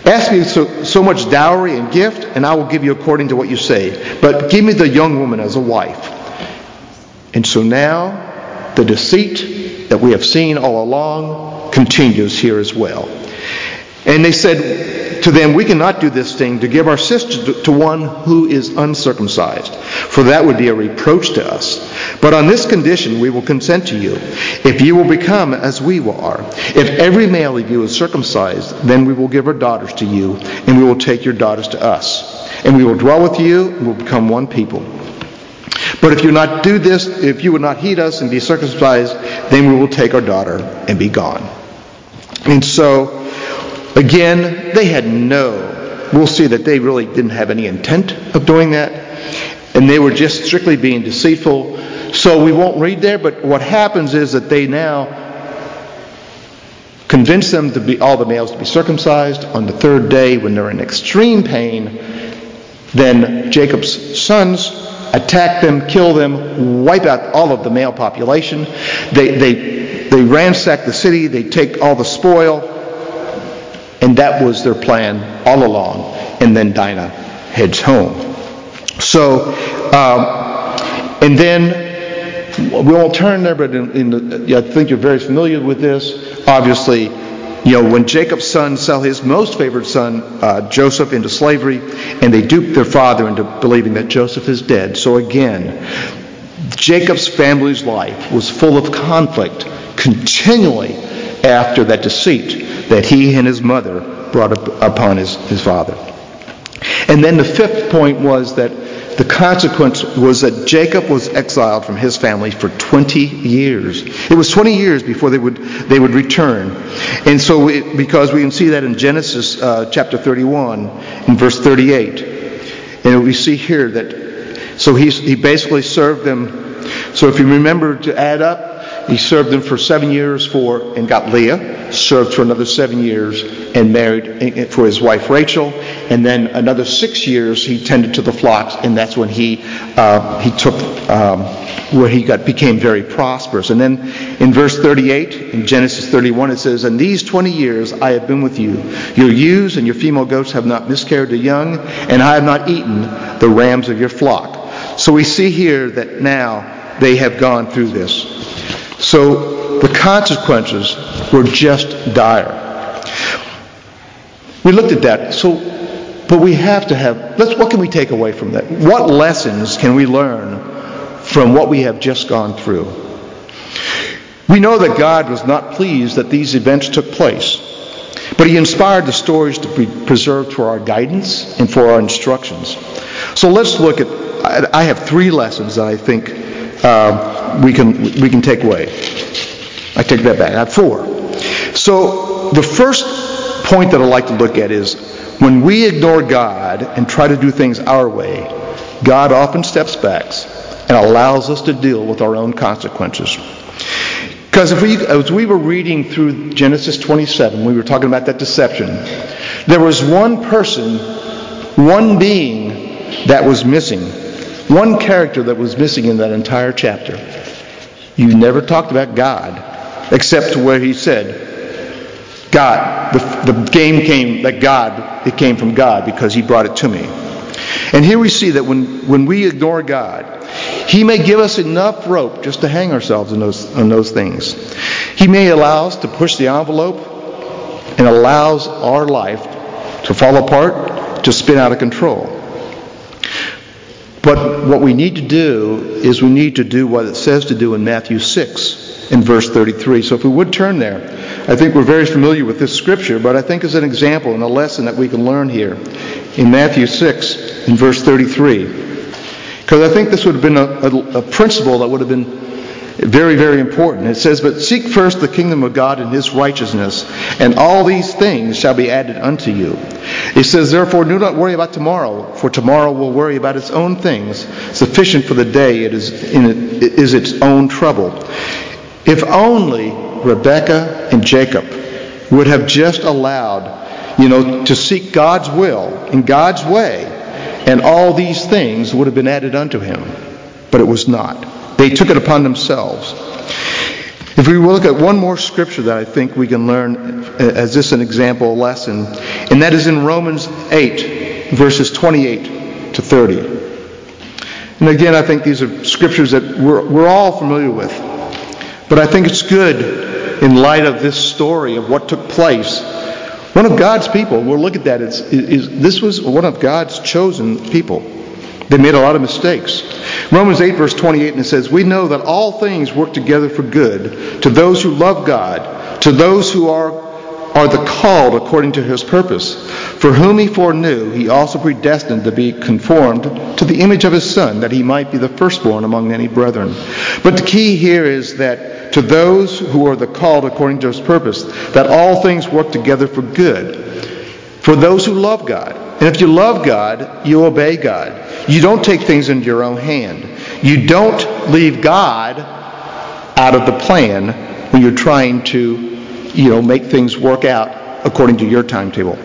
Ask me so, so much dowry and gift, and I will give you according to what you say. But give me the young woman as a wife. And so now, the deceit that we have seen all along continues here as well. And they said to them, we cannot do this thing to give our sister to one who is uncircumcised, for that would be a reproach to us. But on this condition we will consent to you, if you will become as we are. If every male of you is circumcised, then we will give our daughters to you, and we will take your daughters to us. And we will dwell with you, and will become one people. But if you not do this, if you would not heed us and be circumcised, then we will take our daughter and be gone. And so, again, they had no, we'll see that they really didn't have any intent of doing that. And they were just strictly being deceitful. So we won't read there, but what happens is that they now convince them to be, all the males to be circumcised. On the third day, when they're in extreme pain, then Jacob's sons attack them, kill them, wipe out all of the male population. They, they, they ransack the city, they take all the spoil, and that was their plan all along. And then Dinah heads home. So, um, and then, we won't turn there, but in, in the, I think you're very familiar with this. Obviously, you know, when Jacob's sons sell his most favored son, uh, Joseph, into slavery, and they dupe their father into believing that Joseph is dead. So again, Jacob's family's life was full of conflict continually after that deceit that he and his mother brought up upon his, his father. And then the fifth point was that the consequence was that Jacob was exiled from his family for twenty years. It was twenty years before they would they would return. And so it, because we can see that in Genesis uh, chapter thirty-one in verse thirty-eight. And we see here that, so he, he basically served them. So if you remember to add up, he served them for seven years for, and got Leah, served for another seven years and married for his wife Rachel, and then another six years he tended to the flocks, and that's when he uh, he took um, where he got became very prosperous. And then in verse thirty-eight in Genesis thirty-one it says, "In these twenty years I have been with you. Your ewes and your female goats have not miscarried the young, and I have not eaten the rams of your flock." So we see here that now they have gone through this. So the consequences were just dire. We looked at that. So, but we have to have, let's, what can we take away from that? What lessons can we learn from what we have just gone through? We know that God was not pleased that these events took place, but he inspired the stories to be preserved for our guidance and for our instructions. So let's look at, I have three lessons that I think uh, we can we can take away. I take that back. I have four. So the first point that I'd like to look at is when we ignore God and try to do things our way, God often steps back and allows us to deal with our own consequences. Because if we, as we were reading through Genesis twenty-seven, we were talking about that deception. There was one person, one being that was missing. One character that was missing in that entire chapter. You never talked about God, except to where he said, God, the, the game came, that God, it came from God because he brought it to me. And here we see that when, when we ignore God, he may give us enough rope just to hang ourselves on those, on those things. He may allow us to push the envelope and allows our life to fall apart, to spin out of control. But what we need to do is we need to do what it says to do in Matthew six in verse thirty-three. So if we would turn there, I think we're very familiar with this scripture, but I think it's an example and a lesson that we can learn here in Matthew six in verse thirty-three. Because I think this would have been a, a, a principle that would have been very, very important. It says, "But seek first the kingdom of God and his righteousness, and all these things shall be added unto you." It says, "Therefore do not worry about tomorrow, for tomorrow will worry about its own things. Sufficient for the day it is in it is its own trouble." If only Rebekah and Jacob would have just allowed, you know, to seek God's will in God's way, and all these things would have been added unto him. But it was not. They took it upon themselves. If we look at one more scripture that I think we can learn as this an example lesson, and that is in Romans eight, verses twenty-eight to thirty. And again, I think these are scriptures that we're, we're all familiar with. But I think it's good in light of this story of what took place. One of God's people, we'll look at that, is, is, this was one of God's chosen people. They made a lot of mistakes. Romans eight, verse twenty-eight, and it says, "We know that all things work together for good to those who love God, to those who are, are the called according to his purpose. For whom he foreknew, he also predestined to be conformed to the image of his Son, that he might be the firstborn among many brethren." But the key here is that to those who are the called according to his purpose, that all things work together for good, for those who love God. And if you love God, you obey God. You don't take things into your own hand. You don't leave God out of the plan when you're trying to, you know, make things work out according to your timetable.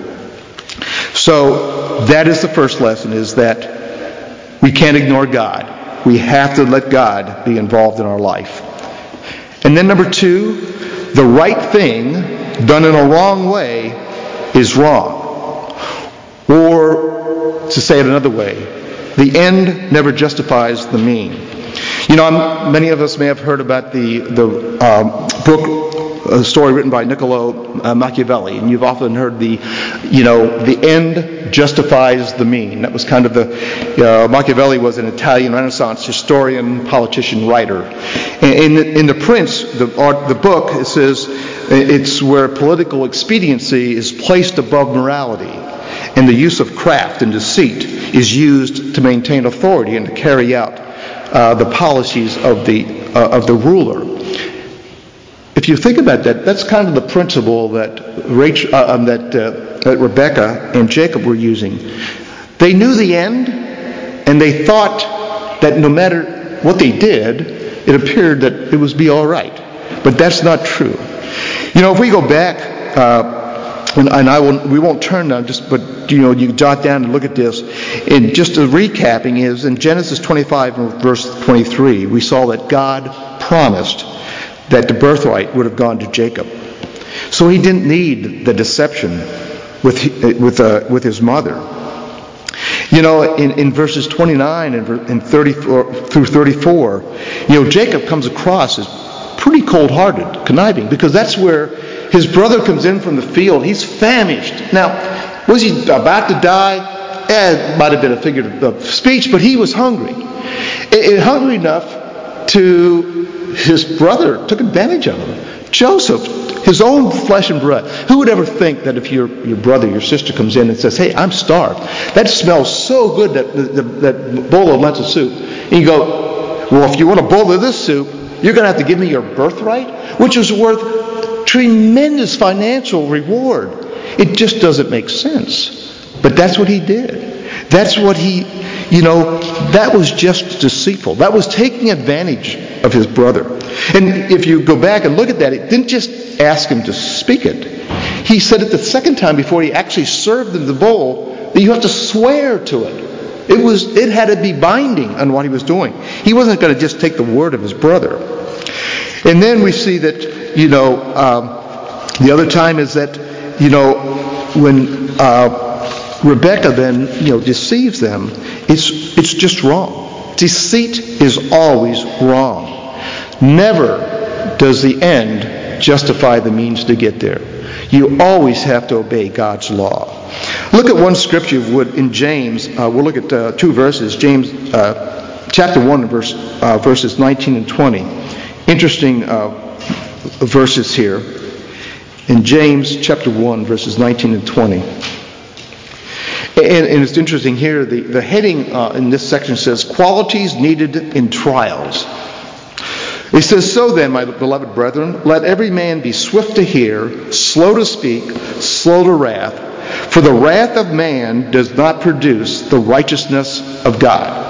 So that is the first lesson, is that we can't ignore God. We have to let God be involved in our life. And then number two, the right thing done in a wrong way is wrong. Or, to say it another way, the end never justifies the mean. You know, I'm, many of us may have heard about the, the um, book, a story written by Niccolo uh, Machiavelli, and you've often heard the, you know, the end justifies the mean. That was kind of the, uh, Machiavelli was an Italian Renaissance historian, politician, writer. In the, in the Prince, the, art, the book, it says it's where political expediency is placed above morality, and the use of craft and deceit is used to maintain authority and to carry out uh, the policies of the uh, of the ruler. If you think about that, that's kind of the principle that Rachel, uh, um, that, uh, that Rebecca and Jacob were using. They knew the end, and they thought that no matter what they did, it appeared that it would be all right. But that's not true. You know, if we go back. Uh, And, and I will, we won't turn now, just but you know, you jot down and look at this. And just a recapping is in Genesis twenty-five, verse twenty-three, we saw that God promised that the birthright would have gone to Jacob, so he didn't need the deception with with uh, with his mother. You know, in, in verses twenty-nine and thirty-four through thirty-four, you know, Jacob comes across as pretty cold-hearted, conniving, because that's where his brother comes in from the field. He's famished. Now, was he about to die? Eh, it might have been a figure of speech, but he was hungry. It, it, hungry enough to his brother took advantage of him. Joseph, his own flesh and blood. Who would ever think that if your, your brother, your sister comes in and says, "Hey, I'm starved. That smells so good, that, that, that bowl of lentil soup." And you go, "Well, if you want a bowl of this soup, you're going to have to give me your birthright," which was worth tremendous financial reward. It just doesn't make sense. But that's what he did. That's what he, you know, that was just deceitful. That was taking advantage of his brother. And if you go back and look at that, it didn't just ask him to speak it. He said it the second time before he actually served them the bowl, that you have to swear to it. It was, it had to be binding on what he was doing. He wasn't going to just take the word of his brother. And then we see that, you know, um, the other time is that, you know, when uh, Rebecca then, you know, deceives them, it's it's just wrong. Deceit is always wrong. Never does the end justify the means to get there. You always have to obey God's law. Look at one scripture would in James. Uh, we'll look at uh, two verses. James uh, chapter one, verse uh, verses nineteen and twenty. Interesting uh, verses here in James chapter one, verses nineteen and twenty. And, and it's interesting here, the, the heading uh, in this section says, "Qualities needed in trials." It says, "So then, my beloved brethren, let every man be swift to hear, slow to speak, slow to wrath, for the wrath of man does not produce the righteousness of God."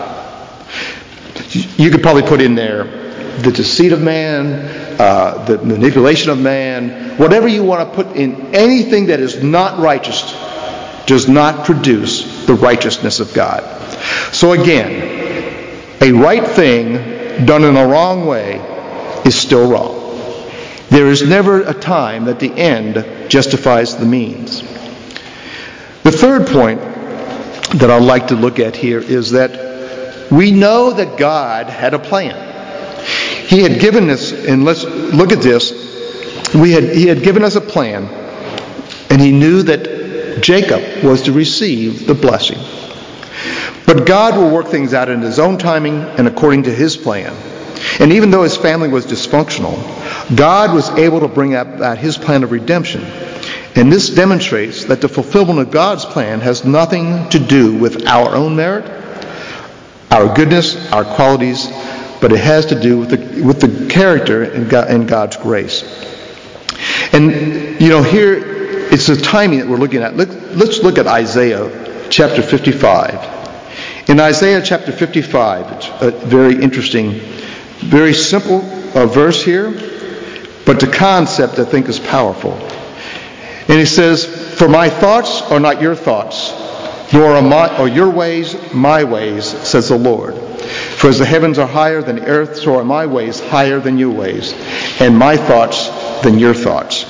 You could probably put in there the deceit of man, uh, the manipulation of man, whatever you want to put in, anything that is not righteous does not produce the righteousness of God. So again, a right thing done in a wrong way is still wrong. There is never a time that the end justifies the means. The third point that I'd like to look at here is that we know that God had a plan. He had given us, and let's look at this, we had, he had given us a plan, and he knew that Jacob was to receive the blessing. But God will work things out in his own timing and according to his plan. And even though his family was dysfunctional, God was able to bring about his plan of redemption. And this demonstrates that the fulfillment of God's plan has nothing to do with our own merit, our goodness, our qualities, but it has to do with the, with the character and, God, and God's grace. And, you know, here it's the timing that we're looking at. Let, let's look at Isaiah chapter fifty-five. In Isaiah chapter fifty-five, it's a very interesting, very simple uh, verse here, but the concept I think is powerful. And he says, "For my thoughts are not your thoughts, nor are my, or your ways my ways, says the Lord. For as the heavens are higher than the earth, so are my ways higher than your ways, and my thoughts than your thoughts."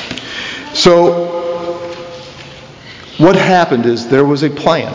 So, what happened is there was a plan.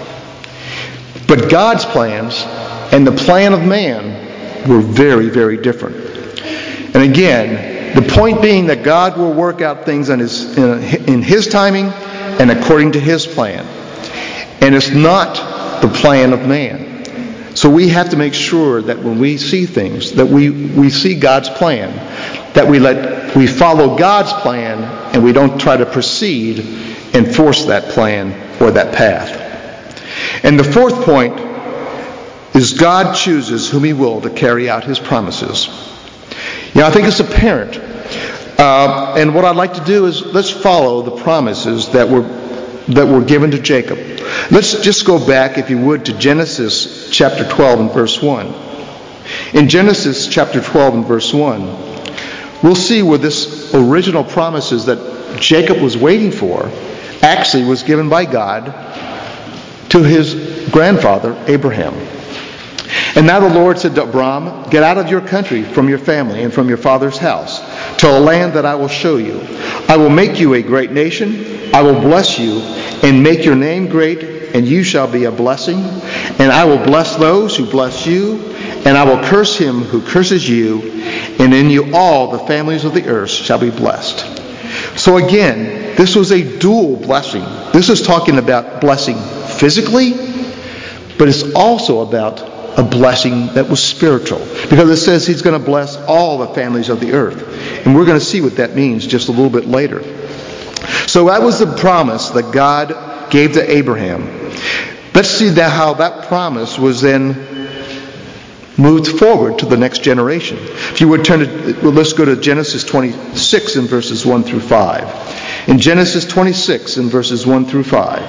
But God's plans and the plan of man were very, very different. And again, the point being that God will work out things in his, in his timing and according to his plan. And it's not the plan of man. So we have to make sure that when we see things, that we, we see God's plan, that we let we follow God's plan and we don't try to proceed and force that plan or that path. And the fourth point is God chooses whom he will to carry out his promises. You know, I think it's apparent. Uh, and what I'd like to do is let's follow the promises that were that were given to Jacob. Let's just go back, if you would, to Genesis chapter twelve and verse one. In Genesis chapter twelve and verse one, we'll see where this original promises that Jacob was waiting for actually was given by God to his grandfather, Abraham. "And now the Lord said to Abram, get out of your country, from your family, and from your father's house, to a land that I will show you. I will make you a great nation. I will bless you and make your name great, and you shall be a blessing. And I will bless those who bless you, and I will curse him who curses you, and in you all the families of the earth shall be blessed." So again, this was a dual blessing. This is talking about blessing physically, but it's also about a blessing that was spiritual. Because it says he's going to bless all the families of the earth. And we're going to see what that means just a little bit later. So that was the promise that God gave to Abraham. Let's see that how that promise was then moved forward to the next generation. If you would turn to, well, let's go to Genesis twenty-six in verses one through five. In Genesis twenty-six in verses one through five.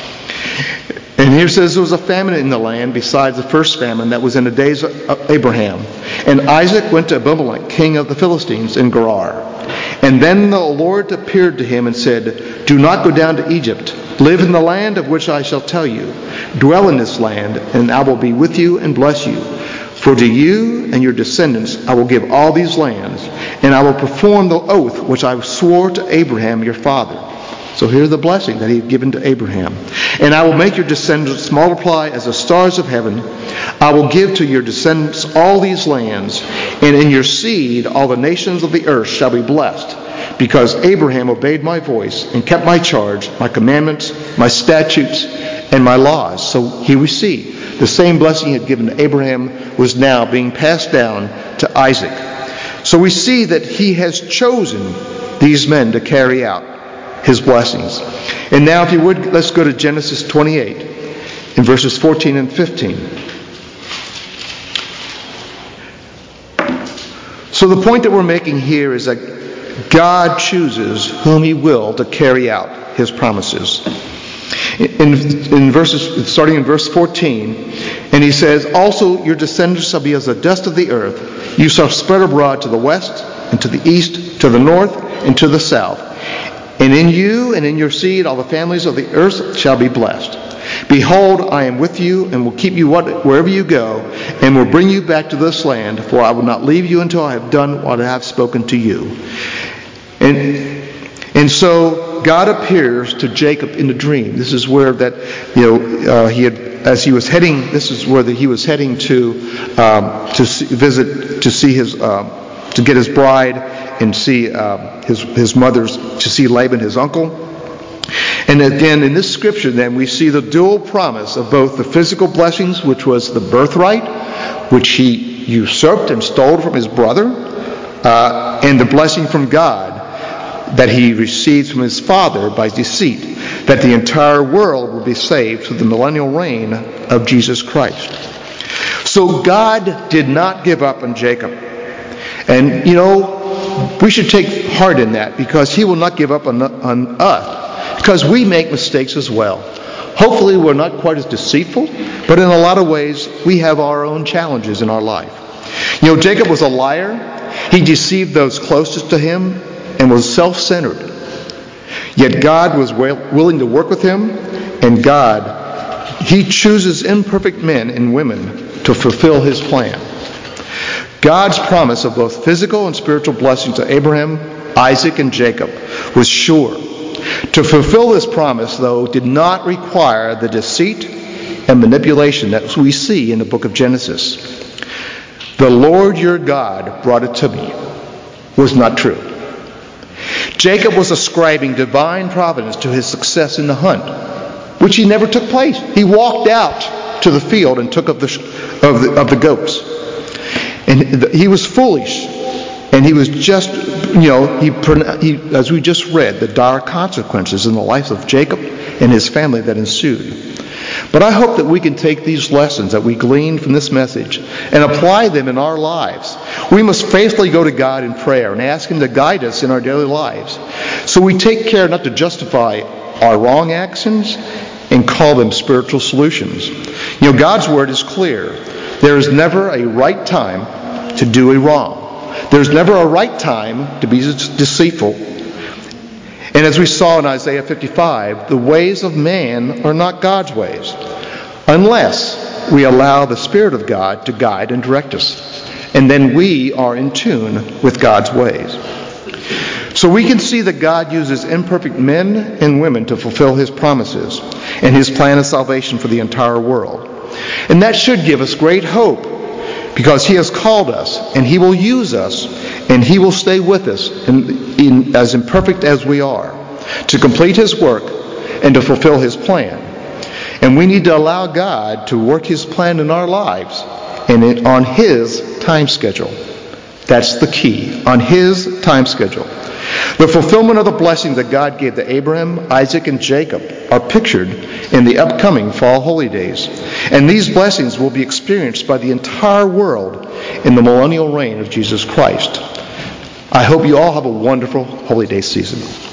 And here says there was a famine in the land besides the first famine that was in the days of Abraham. And Isaac went to Abimelech, king of the Philistines, in Gerar. And then the Lord appeared to him and said, "Do not go down to Egypt. Live in the land of which I shall tell you. Dwell in this land, and I will be with you and bless you. For to you and your descendants I will give all these lands, and I will perform the oath which I swore to Abraham your father." So here's the blessing that he had given to Abraham. "And I will make your descendants multiply as the stars of heaven. I will give to your descendants all these lands, and in your seed all the nations of the earth shall be blessed, because Abraham obeyed my voice and kept my charge, my commandments, my statutes, and my laws." So here we see the same blessing he had given to Abraham was now being passed down to Isaac. So we see that he has chosen these men to carry out his blessings. And now, if you would, let's go to Genesis twenty-eight in verses fourteen and fifteen. So the point that we're making here is that God chooses whom he will to carry out his promises. In, in verses, starting in verse fourteen, and he says, "Also your descendants shall be as the dust of the earth. You shall spread abroad to the west and to the east, to the north and to the south. And in you and in your seed all the families of the earth shall be blessed. Behold, I am with you and will keep you wherever you go, and will bring you back to this land, for I will not leave you until I have done what I have spoken to you. And and so God appears to Jacob in a dream. This is where that, you know, uh, he had, as he was heading, this is where the, he was heading to um, to see, visit, to see his, um, to get his bride and see uh, his his mother's, to see Laban, his uncle. And again, in this scripture, then, we see the dual promise of both the physical blessings, which was the birthright, which he usurped and stole from his brother, uh, and the blessing from God that he received from his father by deceit, that the entire world will be saved through the millennial reign of Jesus Christ. So God did not give up on Jacob. And, you know, we should take heart in that, because he will not give up on, on us. Because we make mistakes as well. Hopefully we're not quite as deceitful, but in a lot of ways we have our own challenges in our life. You know, Jacob was a liar. He deceived those closest to him and was self-centered. Yet God was willing to work with him, and God, he chooses imperfect men and women to fulfill his plan. God's promise of both physical and spiritual blessings to Abraham, Isaac, and Jacob was sure. To fulfill this promise, though, did not require the deceit and manipulation that we see in the book of Genesis. The Lord your God brought it to me was not true. Jacob was ascribing divine providence to his success in the hunt, which he never took place. He walked out to the field and took of the of the, of the goats. And he was foolish. And he was just, you know, he, he, as we just read, the dire consequences in the life of Jacob and his family that ensued. But I hope that we can take these lessons that we gleaned from this message and apply them in our lives. We must faithfully go to God in prayer and ask him to guide us in our daily lives. So we take care not to justify our wrong actions and call them spiritual solutions. You know, God's word is clear. There is never a right time to do a wrong. There's never a right time to be deceitful. And as we saw in Isaiah fifty-five, the ways of man are not God's ways, unless we allow the Spirit of God to guide and direct us. And then we are in tune with God's ways. So we can see that God uses imperfect men and women to fulfill his promises and his plan of salvation for the entire world. And that should give us great hope, because he has called us, and he will use us, and he will stay with us in, in, as imperfect as we are, to complete his work and to fulfill his plan. And we need to allow God to work his plan in our lives and it, on his time schedule. That's the key, on his time schedule. The fulfillment of the blessings that God gave to Abraham, Isaac, and Jacob are pictured in the upcoming fall holy days. And these blessings will be experienced by the entire world in the millennial reign of Jesus Christ. I hope you all have a wonderful holy day season.